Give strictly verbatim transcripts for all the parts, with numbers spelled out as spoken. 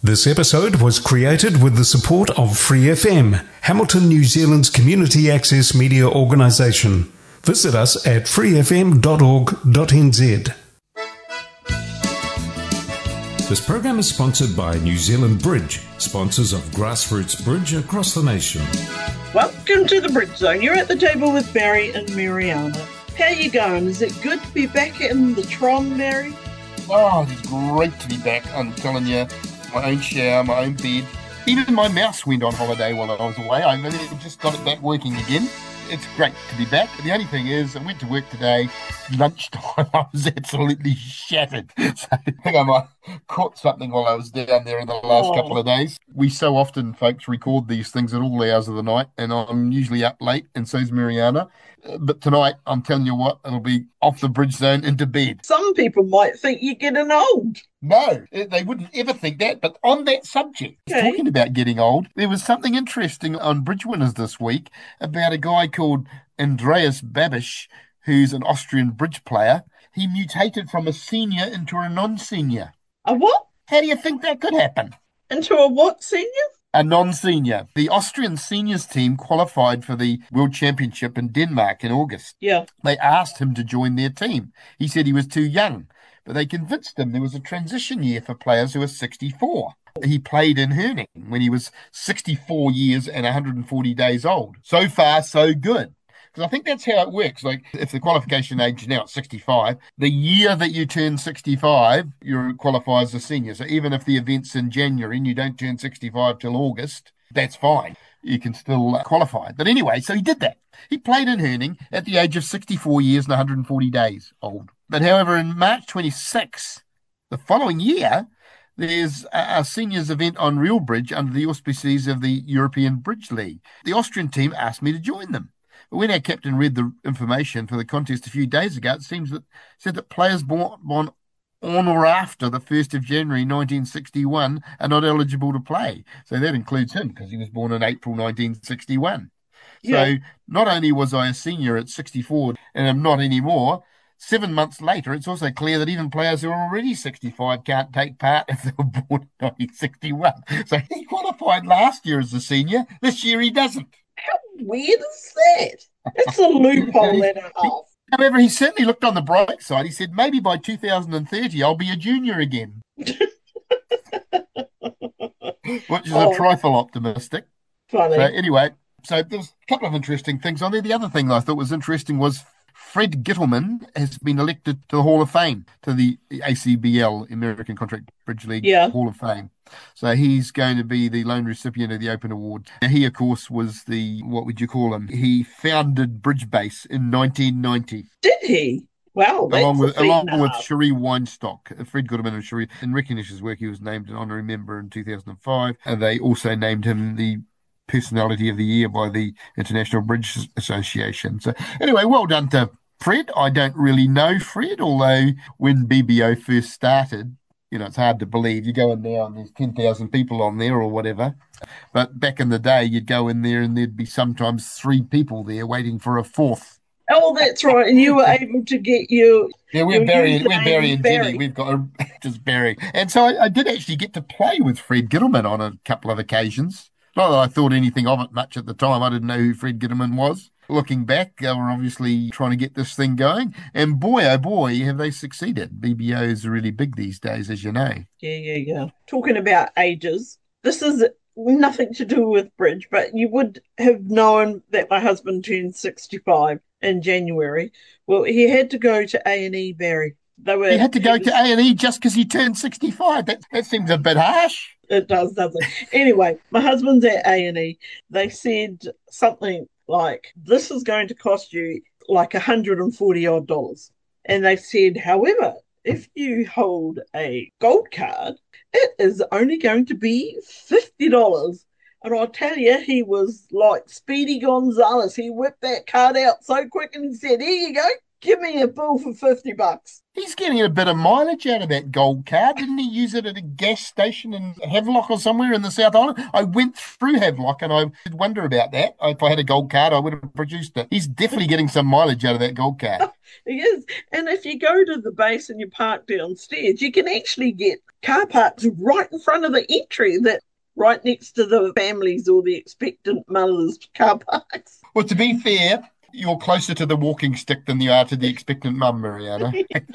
This episode was created with the support of Free F M, Hamilton, New Zealand's community access media organisation. Visit us at free f m dot org dot n z. This program is sponsored by New Zealand Bridge, sponsors of grassroots bridge across the nation. Welcome to the Bridge Zone. You're at the table with Barry and Mariana. How you going? Is it good to be back in the Tron, Barry? Oh, it's great to be back. I'm telling you, my own shower, my own bed. Even my mouse went on holiday while I was away. I really just got it back working again. It's great to be back. The only thing is, I went to work today, lunchtime, I was absolutely shattered. So I think I might have caught something while I was down there in the last oh. couple of days. We so often, folks, record these things at all hours of the night, and I'm usually up late, and so's Mariana. But tonight, I'm telling you what, it'll be off the Bridge Zone into bed. Some people might think you're getting old. No, they wouldn't ever think that. But on that subject, okay. Talking about getting old, there was something interesting on Bridge Winners this week about a guy called Andreas Babiš, who's an Austrian bridge player. He mutated from a senior into a non-senior. A what? How do you think that could happen? Into a what senior? A non-senior. The Austrian seniors team qualified for the World Championship in Denmark in August. Yeah. They asked him to join their team. He said he was too young, but they convinced him there was a transition year for players who are sixty-four. He played in Herning when he was sixty-four years and one hundred forty days old. So far, so good. Because I think that's how it works. Like, if the qualification age is now at sixty-five, the year that you turn sixty-five, you qualify as a senior. So even if the event's in January and you don't turn sixty-five till August, that's fine. You can still qualify. But anyway, so he did that. He played in Herning at the age of sixty-four years and one hundred forty days old. But however, in March twenty-sixth, the following year, there's a seniors event on Real Bridge under the auspices of the European Bridge League. The Austrian team asked me to join them. But when our captain read the information for the contest a few days ago, it seems that said that players born, born on or after the first of January nineteen sixty-one are not eligible to play. So that includes him because he was born in April nineteen sixty-one. Yeah. So not only was I a senior at sixty-four and I'm not anymore, seven months later, it's also clear that even players who are already sixty-five can't take part if they were born in nineteen sixty-one. So he qualified last year as a senior. This year he doesn't. How weird is that? It's a loophole and a half. However, he certainly looked on the bright side. He said, maybe by two thousand thirty, I'll be a junior again. Which is oh, a trifle optimistic. Funny. So anyway, so there's a couple of interesting things on there. The other thing I thought was interesting was Fred Gittleman has been elected to the Hall of Fame, to the A C B L, American Contract Bridge League yeah. Hall of Fame. So he's going to be the lone recipient of the Open Award. He, of course, was the, what would you call him? He founded Bridge Base in nineteen ninety. Did he? Wow, that's along with along enough. with Cherie Weinstock, Fred Gittleman and Cherie. In recognition of his work, he was named an honorary member in two thousand five, and they also named him the Personality of the Year by the International Bridge Association. So anyway, well done to Fred. I don't really know Fred, although when B B O first started, you know, it's hard to believe. You go in there and there's ten thousand people on there or whatever. But back in the day, you'd go in there and there'd be sometimes three people there waiting for a fourth. Oh, that's right. And you were able to get your... Yeah, we're Barry, we're Barry and Barry. Jenny. We've got a, just Barry. And so I, I did actually get to play with Fred Gittleman on a couple of occasions. Not that I thought anything of it much at the time. I didn't know who Fred Gittleman was. Looking back, they were obviously trying to get this thing going. And boy, oh boy, have they succeeded. B B Os are really big these days, as you know. Yeah, yeah, yeah. Talking about ages, this is nothing to do with bridge, but you would have known that my husband turned sixty-five in January. Well, he had to go to A and E, Barry. They were, he had to go was, to A and E just because he turned sixty-five. That, that seems a bit harsh. It does, doesn't it? Anyway, my husband's at A and E. They said something like, this is going to cost you like one hundred forty odd dollars. And they said, however, if you hold a gold card, it is only going to be fifty dollars. And I'll tell you, he was like Speedy Gonzales. He whipped that card out so quick and he said, here you go. Give me a bill for fifty bucks. He's getting a bit of mileage out of that gold card. Didn't he use it at a gas station in Havelock or somewhere in the South Island? I went through Havelock and I did wonder about that. If I had a gold card, I would have produced it. He's definitely getting some mileage out of that gold card. He is. And if you go to the base and you park downstairs, you can actually get car parks right in front of the entry that right next to the families or the expectant mothers' car parks. Well, to be fair, you're closer to the walking stick than you are to the expectant mum, Mariana.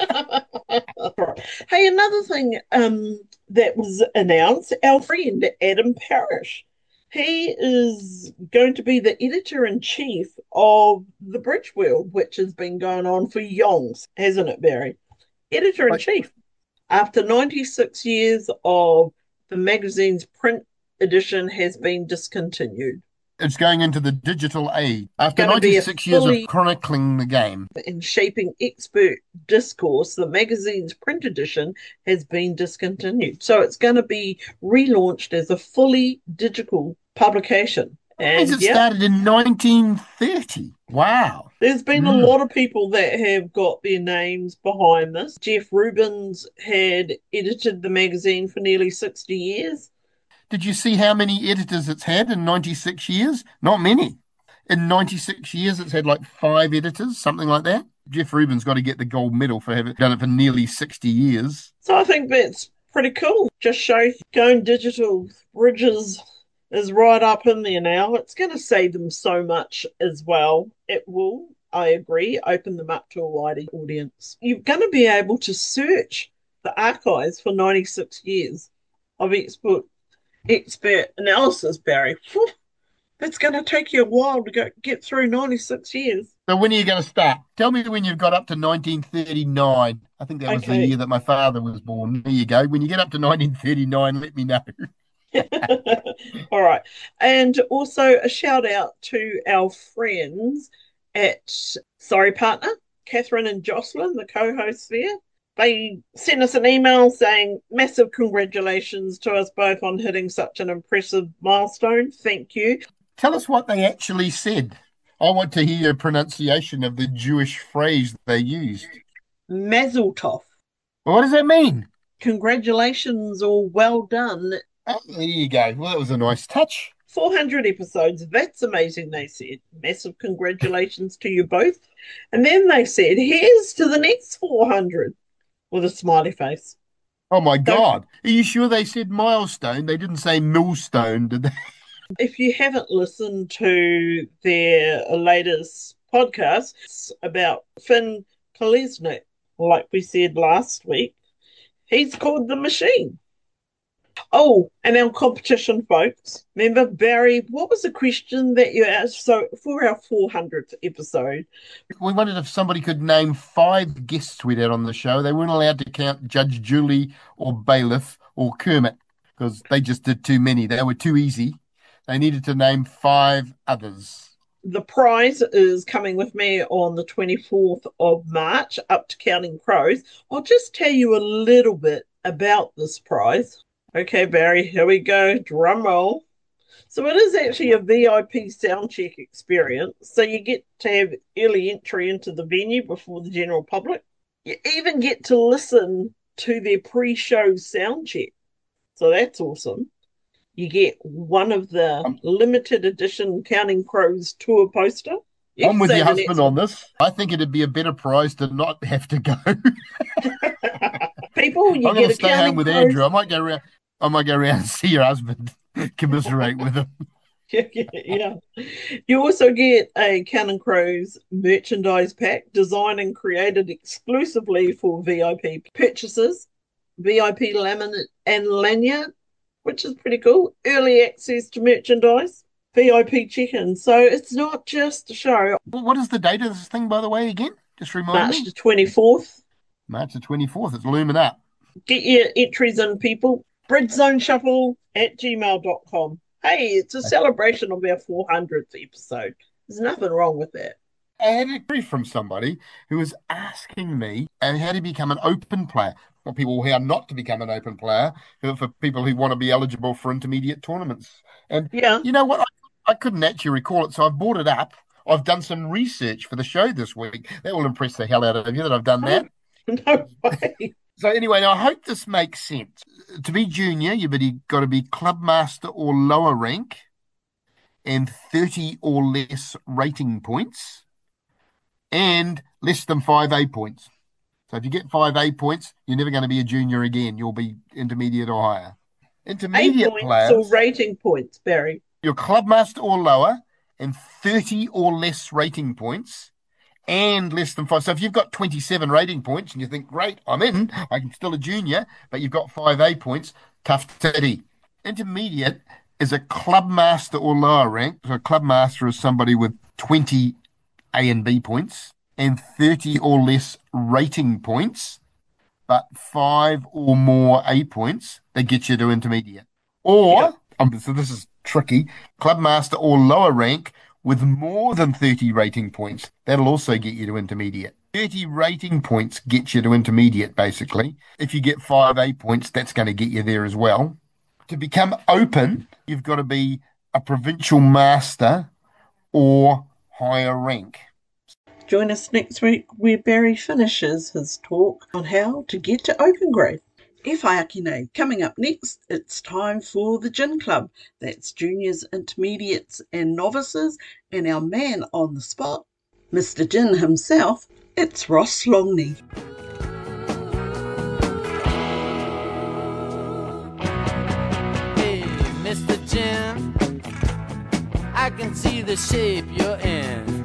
Hey, another thing um, that was announced, our friend Adam Parrish, he is going to be the editor-in-chief of the Bridge World, which has been going on for yongs, hasn't it, Barry? Editor-in-chief. After ninety-six years of the magazine's print edition has been discontinued. It's going into the digital age. After Gonna be a ninety-six years fully- of chronicling the game. In shaping expert discourse, the magazine's print edition has been discontinued. So it's going to be relaunched as a fully digital publication. And As it yeah, started in nineteen thirty. Wow. there's been a Mm. lot of people that have got their names behind this. Jeff Rubins had edited the magazine for nearly sixty years. Did you see how many editors it's had in ninety-six years? Not many. In ninety-six years, it's had like five editors, something like that. Jeff Rubin's got to get the gold medal for having done it for nearly sixty years. So I think that's pretty cool. Just show going digital. Bridges is right up in there now. It's going to save them so much as well. It will, I agree, open them up to a wider audience. You're going to be able to search the archives for ninety-six years of expert expert analysis, Barry. Whew, that's going to take you a while to go get through ninety-six years. So when are you going to start? Tell me when you've got up to nineteen thirty-nine. I think that was the Okay. year that my father was born. There you go. When you get up to nineteen thirty-nine, let me know. All right. And also a shout out to our friends at Sorry Partner, Catherine and Jocelyn, the co hosts there. They sent us an email saying massive congratulations to us both on hitting such an impressive milestone. Thank you. Tell us what they actually said. I want to hear a pronunciation of the Jewish phrase they used. Mazel tov. Well, what does that mean? Congratulations or well done. Oh, there you go. Well, that was a nice touch. four hundred episodes. That's amazing, they said. Massive congratulations to you both. And then they said, here's to the next four hundred with a smiley face. Oh my God. Are you sure they said milestone? They didn't say millstone, did they? If you haven't listened to their latest podcast it's about Finn Kolesnik, like we said last week, he's called The Machine. Oh, and our competition, folks. Remember, Barry, what was the question that you asked? So, for our four hundredth episode, We wondered if somebody could name five guests we'd had on the show. They weren't allowed to count Judge Julie or Bailiff or Kermit because they just did too many. They were too easy. They needed to name five others. the prize is coming with me on the twenty-fourth of March, up to Counting Crows. I'll just tell you a little bit about this prize. Okay, Barry, here we go. Drum roll. So it is actually a V I P sound check experience. So you get to have early entry into the venue before the general public. You even get to listen to their pre-show sound check. So that's awesome. You get one of the Um, limited edition Counting Crows tour poster. You I'm can with say your the husband next on this. I think it'd be a better prize to not have to go. People, you I'm going get to a stay Counting home with Crows. Andrew. I might go around. I might go around and see your husband, commiserate with him. Yeah, yeah. You also get a Counting Crows merchandise pack designed and created exclusively for V I P purchases. V I P laminate and lanyard, which is pretty cool. Early access to merchandise. V I P check-in. So it's not just a show. What is the date of this thing, by the way, again? Just remind March me. the twenty-fourth. March the twenty-fourth. It's looming up. Get your entries in, people. Bridgeshow at gmail dot com. Hey, it's a celebration of our four hundredth episode. There's nothing wrong with that. I had a brief from somebody who was asking me uh, how to become an open player. For people who are not to become an open player, for for people who want to be eligible for intermediate tournaments. And Yeah. you know what? I, I couldn't actually recall it, so I've brought it up. I've done some research for the show this week. That will impress the hell out of you that I've done that. No way. So anyway, I hope this makes sense. To be junior, you've got to be club master or lower rank and thirty or less rating points and less than five A points. So if you get five A points, you're never going to be a junior again. You'll be intermediate or higher. Intermediate A points players, or rating points, Barry? You're club master or lower and thirty or less rating points and less than five. So if you've got twenty-seven rating points and you think, great, I'm in, I'm still a junior, but you've got five A points, tough titty. Intermediate is a club master or lower rank. So a club master is somebody with twenty A and B points and thirty or less rating points, but five or more A points, they get you to intermediate. Or, yep. um, so this is tricky, club master or lower rank with more than thirty rating points. That'll also get you to intermediate. thirty rating points get you to intermediate, basically. If you get five A points, that's going to get you there as well. To become open, you've got to be a provincial master or higher rank. Join us next week where Barry finishes his talk on how to get to open grade. E whaiakine. Coming up next, it's time for the Gin Club. That's juniors, intermediates and novices, and our man on the spot, Mister Gin himself, it's Ross Longley. Hey, Mister Gin, I can see the shape you're in.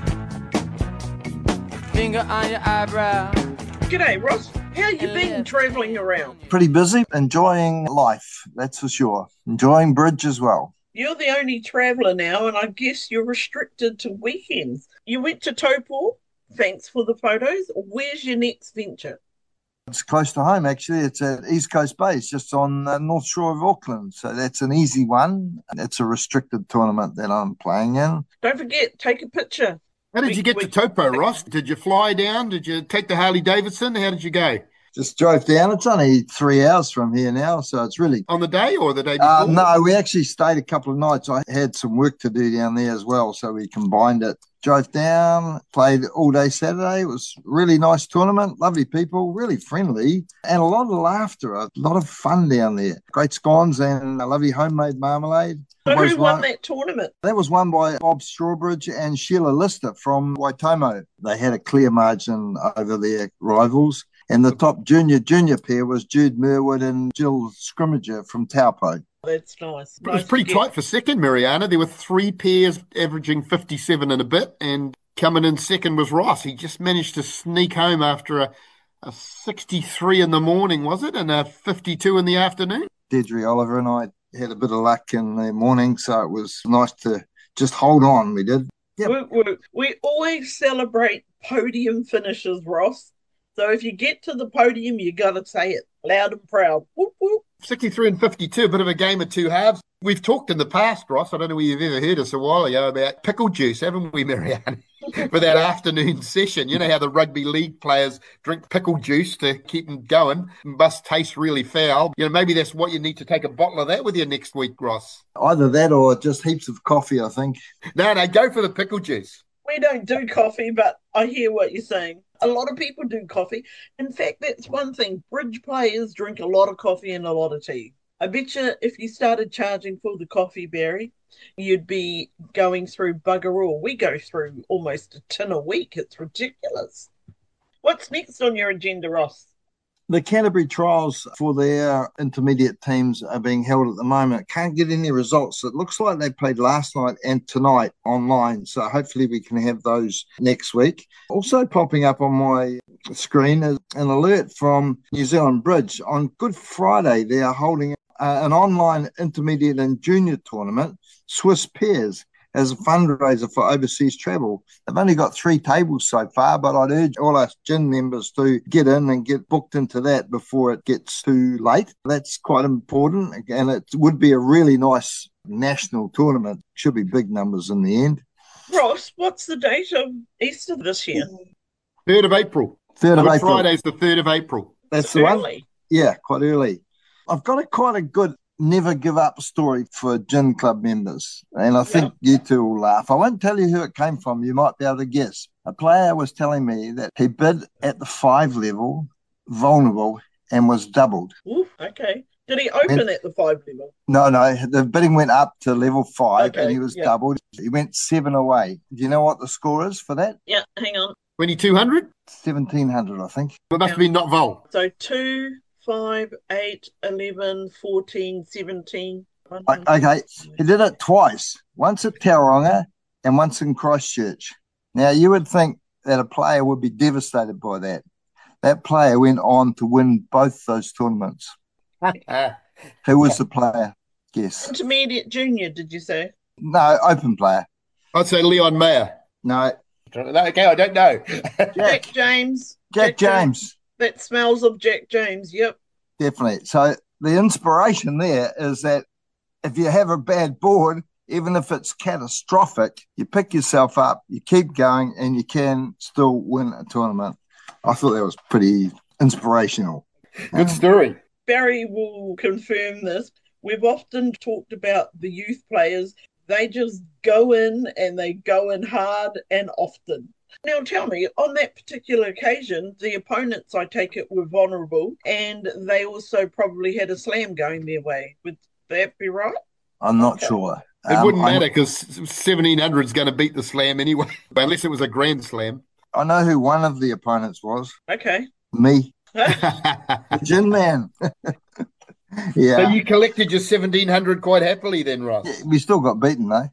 Finger on your eyebrow. G'day, Ross. How you been travelling around? Pretty busy, enjoying life, that's for sure. Enjoying bridge as well. You're the only traveller now, and I guess you're restricted to weekends. You went to Taupo, thanks for the photos. Where's your next venture? It's close to home, actually. It's at East Coast Base, just on the North Shore of Auckland. So that's an easy one. It's a restricted tournament that I'm playing in. Don't forget, take a picture. How did you get to Taupo, Ross? Did you fly down? Did you take the Harley Davidson? How did you go? Just drove down. It's only three hours from here now, so it's really... On the day or the day before? Uh, no, we actually stayed a couple of nights. I had some work to do down there as well, so we combined it. Drove down, played all day Saturday. It was a really nice tournament, lovely people, really friendly, and a lot of laughter, a lot of fun down there. Great scones and a lovely homemade marmalade. So who won, won that tournament? That was won by Bob Strawbridge and Sheila Lister from Waitomo. They had a clear margin over their rivals. And the top junior-junior pair was Jude Merwood and Jill Scrimmager from Taupo. That's nice. It was pretty tight for second, Mariana. There were three pairs averaging fifty-seven and a bit, and coming in second was Ross. He just managed to sneak home after a, a sixty-three in the morning, was it, and a fifty-two in the afternoon? Deirdre Oliver and I had a bit of luck in the morning, so it was nice to just hold on, we did. Yep. We, we, we always celebrate podium finishes, Ross. So if you get to the podium, you got to say it loud and proud. Whoop, whoop. sixty-three and fifty-two, a bit of a game of two halves. We've talked in the past, Ross, I don't know whether you've ever heard us a while ago, about pickle juice, haven't we, Marianne? For that afternoon session. You know how the rugby league players drink pickle juice to keep them going. It must taste really foul. You know, maybe that's what you need to take a bottle of that with you next week, Ross. Either that or just heaps of coffee, I think. No, no, go for the pickle juice. We don't do coffee, but I hear what you're saying. A lot of people do coffee. In fact, that's one thing. Bridge players drink a lot of coffee and a lot of tea. I bet you if you started charging for the coffee, Barry, you'd be going through bugger all. We go through almost a tin a week. It's ridiculous. What's next on your agenda, Ross? The Canterbury trials for their intermediate teams are being held at the moment. Can't get any results. It looks like they played last night and tonight online, so hopefully we can have those next week. Also popping up on my screen is an alert from New Zealand Bridge. On Good Friday, they are holding uh, an online intermediate and junior tournament, Swiss Pairs, as a fundraiser for overseas travel. They've only got three tables so far, but I'd urge all our gin members to get in and get booked into that before it gets too late. That's quite important, and it would be a really nice national tournament. Should be big numbers in the end. Ross, what's the date of Easter this year? third of April. third of April. Friday's the third of April. That's it's the early. one? Yeah, quite early. I've got a quite a good never give up story for Gin Club members. And I think yeah. you two will laugh. I won't tell you who it came from. You might be able to guess. A player was telling me that he bid at the five level, vulnerable, and was doubled. Ooh, okay. Did he open and, at the five level? No, no. The bidding went up to level five okay, and he was yeah. doubled. He went seven away. Do you know what the score is for that? Yeah, hang on. twenty-two hundred? seventeen hundred, I think. It must yeah. have been not vol. So two, five, eight, eleven, fourteen, seventeen. Okay, he did it twice. Once at Tauranga and once in Christchurch. Now, you would think that a player would be devastated by that. That player went on to win both those tournaments. Who was the player? Guess. Intermediate junior, did you say? No, open player. I'd say Leon Mayer. No. Okay, I don't know. Jack, Jack James. Jack, Jack James. James. That smells of Jack James, yep. Definitely. So the inspiration there is that if you have a bad board, even if it's catastrophic, you pick yourself up, you keep going, and you can still win a tournament. I thought that was pretty inspirational. Good story. Barry will confirm this. We've often talked about the youth players. They just go in and they go in hard and often. Now tell me, on that particular occasion, the opponents, I take it, were vulnerable and they also probably had a slam going their way. Would that be right? I'm not okay. sure. It um, wouldn't matter because seventeen hundred is going to beat the slam anyway, unless it was a grand slam. I know who one of the opponents was. Okay. Me. The Gin Man. Yeah. So you collected your seventeen hundred quite happily then, Ross? Yeah, we still got beaten, though.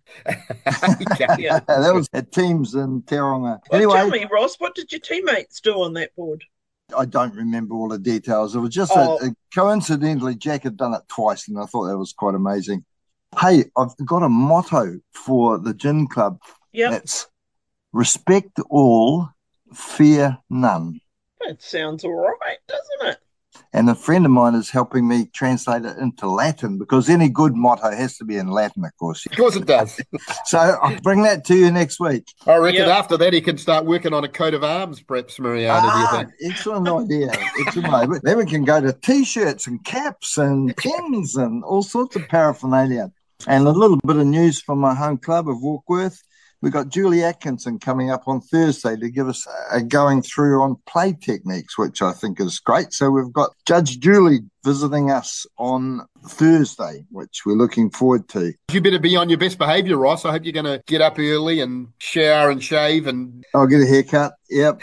yeah. That was at teams in Tauranga. Well, anyway, tell me, Ross, what did your teammates do on that board? I don't remember all the details. It was just oh. a, a, coincidentally, Jack had done it twice, and I thought that was quite amazing. Hey, I've got a motto for the Gin Club. Yeah. That's respect all, fear none. That sounds all right, doesn't it? And a friend of mine is helping me translate it into Latin because any good motto has to be in Latin, of course. Of course it does. So I'll bring that to you next week. I reckon yep. after that he can start working on a coat of arms, perhaps, Mariana, ah, do you think? Excellent idea. Excellent idea. Then we can go to T-shirts and caps and pins and all sorts of paraphernalia. And a little bit of news from my home club of Warkworth. We've got Julie Atkinson coming up on Thursday to give us a going through on play techniques, which I think is great. So we've got Judge Julie visiting us on Thursday, which we're looking forward to. You better be on your best behaviour, Ross. I hope you're going to get up early and shower and shave. and. I'll get a haircut, yep.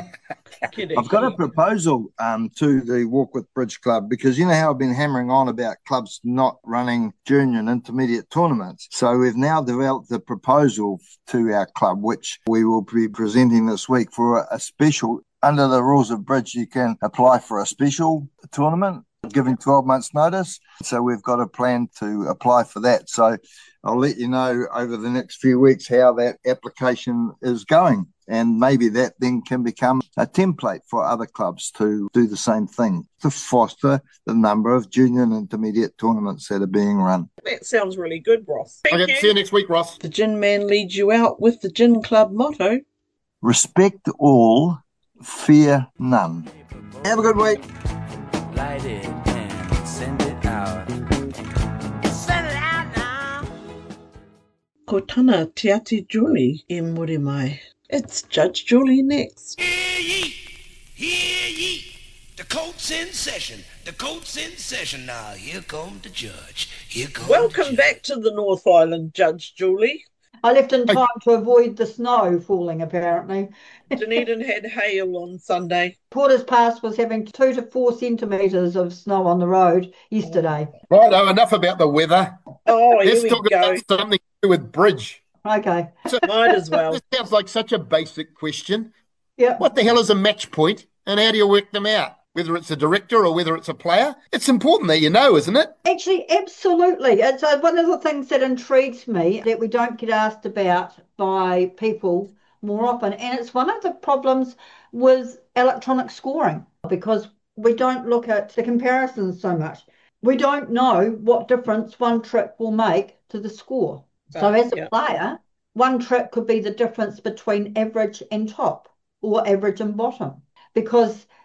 I've got a proposal um, to the Warkworth Bridge Club because you know how I've been hammering on about clubs not running junior and intermediate tournaments. So we've now developed a proposal to our club, which we will be presenting this week for a, a special. Under the rules of Bridge, you can apply for a special tournament, giving twelve months notice. So we've got a plan to apply for that. So I'll let you know over the next few weeks how that application is going. And maybe that then can become a template for other clubs to do the same thing, to foster the number of junior and intermediate tournaments that are being run. That sounds really good, Ross. Thank okay, you. See you next week, Ross. The Gin Man leads you out with the Gin Club motto. Respect all, fear none. Have a good week. Light it and send it out. Send it out now. Ko tana te ati Julie e muri mai. It's Judge Julie next. Hear ye, hear ye. The court's in session. The court's in session now. Here comes the judge. Here comes Welcome the judge. back to the North Island, Judge Julie. I left in time to avoid the snow falling, apparently. Dunedin had hail on Sunday. Porter's Pass was having two to four centimetres of snow on the road yesterday. Right, oh, enough about the weather. Oh, Let's here we talk go. about something to do with Bridge. Okay. So, might as well. This sounds like such a basic question. Yeah. What the hell is a match point and how do you work them out? Whether it's a director or whether it's a player, it's important that you know, isn't it? Actually, absolutely. It's uh, one of the things that intrigues me that we don't get asked about by people more often. And it's one of the problems with electronic scoring because we don't look at the comparisons so much. We don't know what difference one trick will make to the score. So as a yeah. player, one trick could be the difference between average and top or average and bottom because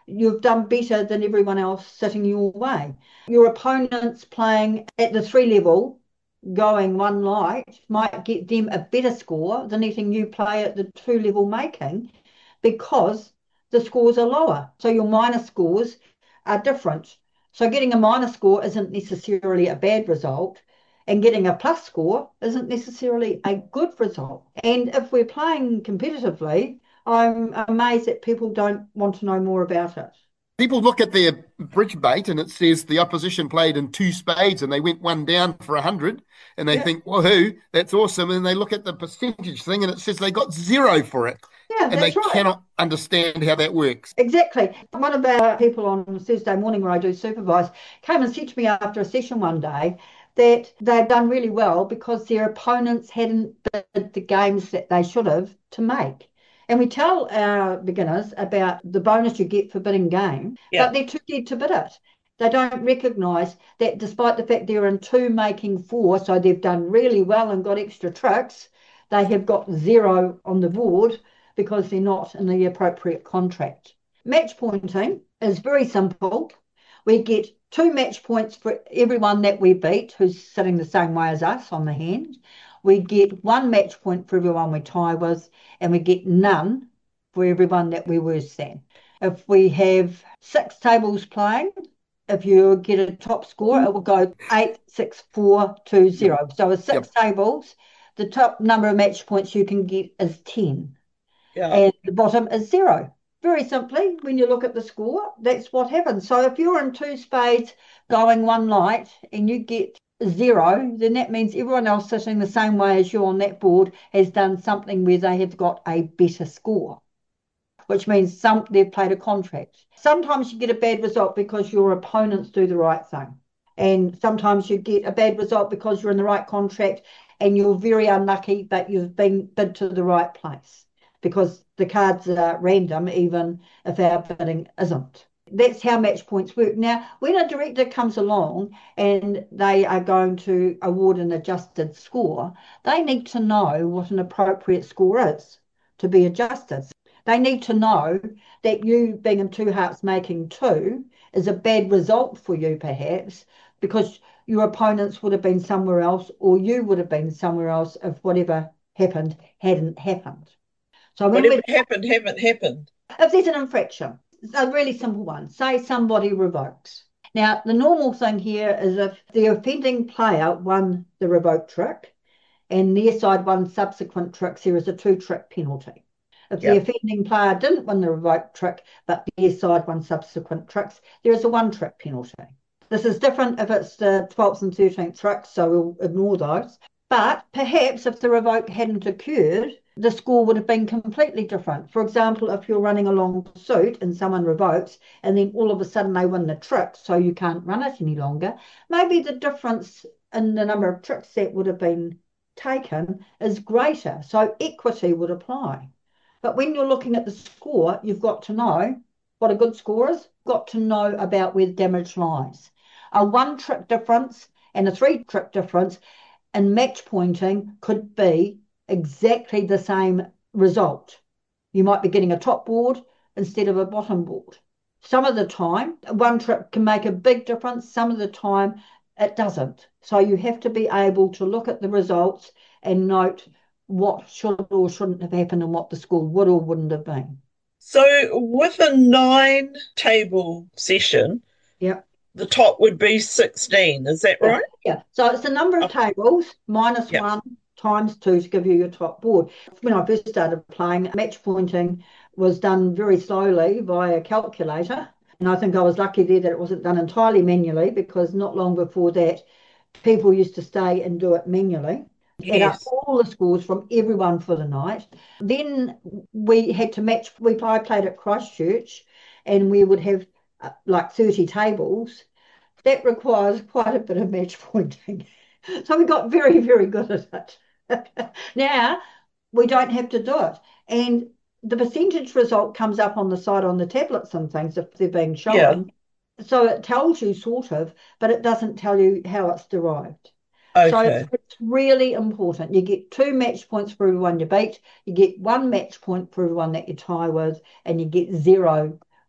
you've done better than everyone else sitting your way. Your opponents playing at the three level, going one light, might get them a better score than letting you play at the two level making, because the scores are lower. So your minus scores are different. So getting a minus score isn't necessarily a bad result, and getting a plus score isn't necessarily a good result. And if we're playing competitively, I'm amazed that people don't want to know more about it. People look at their bridge bait and it says the opposition played in two spades and they went one down for a hundred, and they Yeah. think, woohoo, that's awesome. And they look at the percentage thing and it says they got zero for it. Yeah, And they that's right. cannot understand how that works. Exactly. One of our people on Thursday morning where I do supervise came and said to me after a session one day that they'd done really well because their opponents hadn't bid the games that they should have to make. And we tell our beginners about the bonus you get for bidding game, Yeah. but they're too dead to bid it. They don't recognise that despite the fact they're in two making four, so they've done really well and got extra tricks, they have got zero on the board because they're not in the appropriate contract. Match pointing is very simple. We get two match points for everyone that we beat who's sitting the same way as us on the hand. We get one match point for everyone we tie with, and we get none for everyone that we're worse than. If we have six tables playing, if you get a top score, it will go eight, six, four, two, zero. So with six Yep. tables, the top number of match points you can get is ten. Yeah. And the bottom is zero. Very simply, when you look at the score, that's what happens. So if you're in two spades going one light and you get zero, then that means everyone else sitting the same way as you on that board has done something where they have got a better score, which means some they've played a contract. Sometimes you get a bad result because your opponents do the right thing. And sometimes you get a bad result because you're in the right contract and you're very unlucky, but you've been bid to the right place, because the cards are random, even if our bidding isn't. That's how match points work. Now, when a director comes along and they are going to award an adjusted score, they need to know what an appropriate score is to be adjusted. They need to know that you being in two hearts making two is a bad result for you, perhaps, because your opponents would have been somewhere else, or you would have been somewhere else if whatever happened hadn't happened. So when Whatever we, happened, haven't happened. if there's an infraction, it's a really simple one. Say somebody revokes. Now, the normal thing here is if the offending player won the revoke trick and their side won subsequent tricks, there is a two-trick penalty. If the Yep. offending player didn't win the revoke trick, but their side won subsequent tricks, there is a one-trick penalty. This is different if it's the twelfth and thirteenth tricks, so we'll ignore those. But perhaps if the revoke hadn't occurred, the score would have been completely different. For example, if you're running a long suit and someone revokes and then all of a sudden they win the trick, so you can't run it any longer, maybe the difference in the number of tricks that would have been taken is greater, so equity would apply. But when you're looking at the score, you've got to know what a good score is, you've got to know about where the damage lies. A one trick difference and a three trick difference in match pointing could be exactly the same result. You might be getting a top board instead of a bottom board. Some of the time, one trick can make a big difference. Some of the time, it doesn't. So you have to be able to look at the results and note what should or shouldn't have happened and what the score would or wouldn't have been. So with a nine table session, Yeah. the top would be sixteen. Is that right? Yeah. So it's the number of tables minus Yep. one times two to give you your top board. When I first started playing, match pointing was done very slowly via a calculator. And I think I was lucky there that it wasn't done entirely manually, because not long before that, people used to stay and do it manually. Add up Yes. all the scores from everyone for the night. Then we had to match. We I played at Christchurch, and we would have uh, like thirty tables. That requires quite a bit of match pointing. So we got very, very good at it. Now we don't have to do it. And the percentage result comes up on the side on the tablets and things if they're being shown. Yeah. So it tells you sort of, but it doesn't tell you how it's derived. So Okay. it's, it's really important. You get two match points for everyone you beat, you get one match point for everyone that you tie with, and you get zero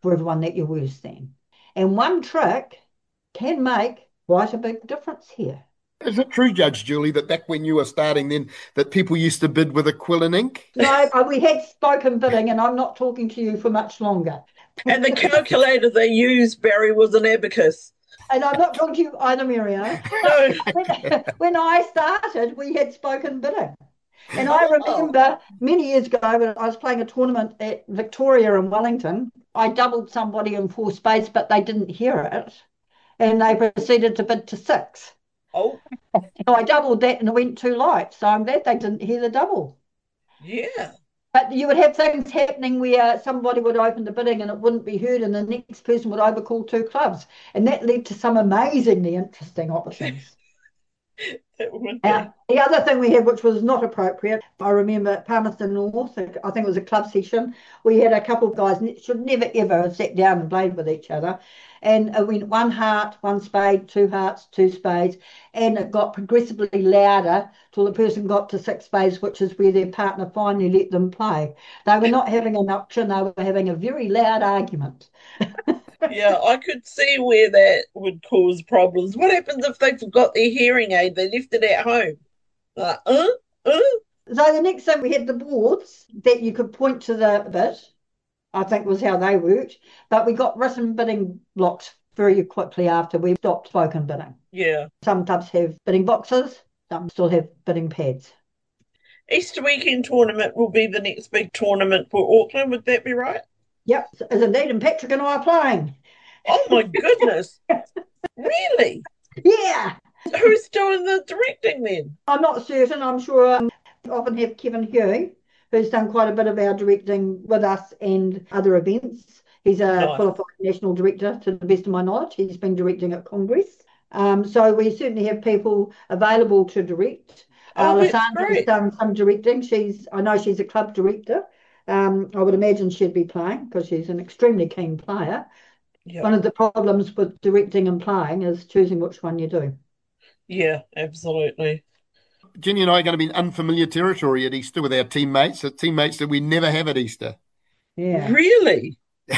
for everyone that you're worse than. And one trick can make quite a big difference here. Is it true, Judge Julie, that back when you were starting then, that people used to bid with a quill and ink? No, we had spoken bidding, and I'm not talking to you for much longer. And the calculator they used, Barry, was an abacus. And I'm not talking to you either, Mario. No. When, when I started, we had spoken bidding. And I remember many years ago when I was playing a tournament at Victoria in Wellington, I doubled somebody in four spades, but they didn't hear it. And they proceeded to bid to six. Oh. So I doubled that and it went too light. So I'm glad they didn't hear the double. Yeah. But you would have things happening where somebody would open the bidding and it wouldn't be heard, and the next person would overcall two clubs. And that led to some amazingly interesting options. Uh, the other thing we had, which was not appropriate, I remember at Palmerston North, I think it was a club session, we had a couple of guys should never ever have sat down and played with each other. And it went one heart, one spade, two hearts, two spades, and it got progressively louder till the person got to six spades, which is where their partner finally let them play. They were not having an auction, they were having a very loud argument. Yeah, I could see where that would cause problems. What happens if they forgot their hearing aid? They left it at home. Like, uh, uh. So the next thing, we had the boards that you could point to the bit, I think was how they worked. But we got written bidding blocks very quickly after we stopped spoken bidding. Yeah. Some clubs have bidding boxes, some still have bidding pads. Easter weekend tournament will be the next big tournament for Auckland. Would that be right? Yep, as indeed, and Patrick and I are playing. Oh my goodness. Really? Yeah. Who's doing the directing then? I'm not certain. I'm sure um, we often have Kevin Hugh, who's done quite a bit of our directing with us and other events. He's a nice. Qualified national director, to the best of my knowledge. He's been directing at Congress. Um, so we certainly have people available to direct. Oh, uh, Lysandra's done some directing. She's, I know she's a club director. Um, I would imagine she'd be playing because she's an extremely keen player. Yep. One of the problems with directing and playing is choosing which one you do. Yeah, absolutely. Jenny and I are going to be in unfamiliar territory at Easter with our teammates, teammates that we never have at Easter. Yeah. Really?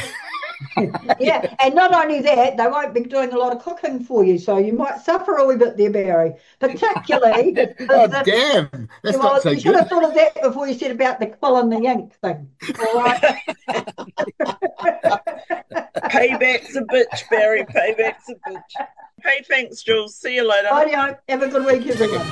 Yeah, and not only that, they won't be doing a lot of cooking for you, so you might suffer a wee bit there, Barry. Particularly... oh, the, damn! That's well, not so you good. should have thought of that before you said about the quill and the ink thing. All right? Payback's a bitch, Barry. Payback's a bitch. Hey, thanks, Jules. See you later. Bye, have a good week, everyone.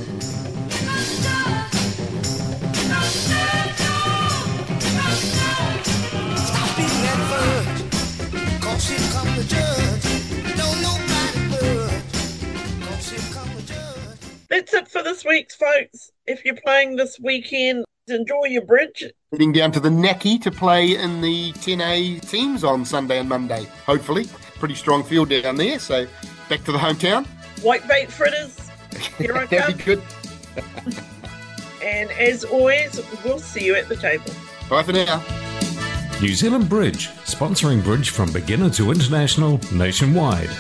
That's it for this week's, folks. If you're playing this weekend, enjoy your bridge. Heading down to the Naki to play in the ten A teams on Sunday and Monday, hopefully. Pretty strong field down there, so back to the hometown. Whitebait fritters, here I come. That'd be good. And as always, we'll see you at the table. Bye for now. New Zealand Bridge, sponsoring bridge from beginner to international nationwide.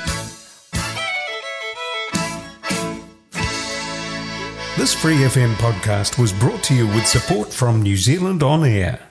This Free F M podcast was brought to you with support from New Zealand On Air.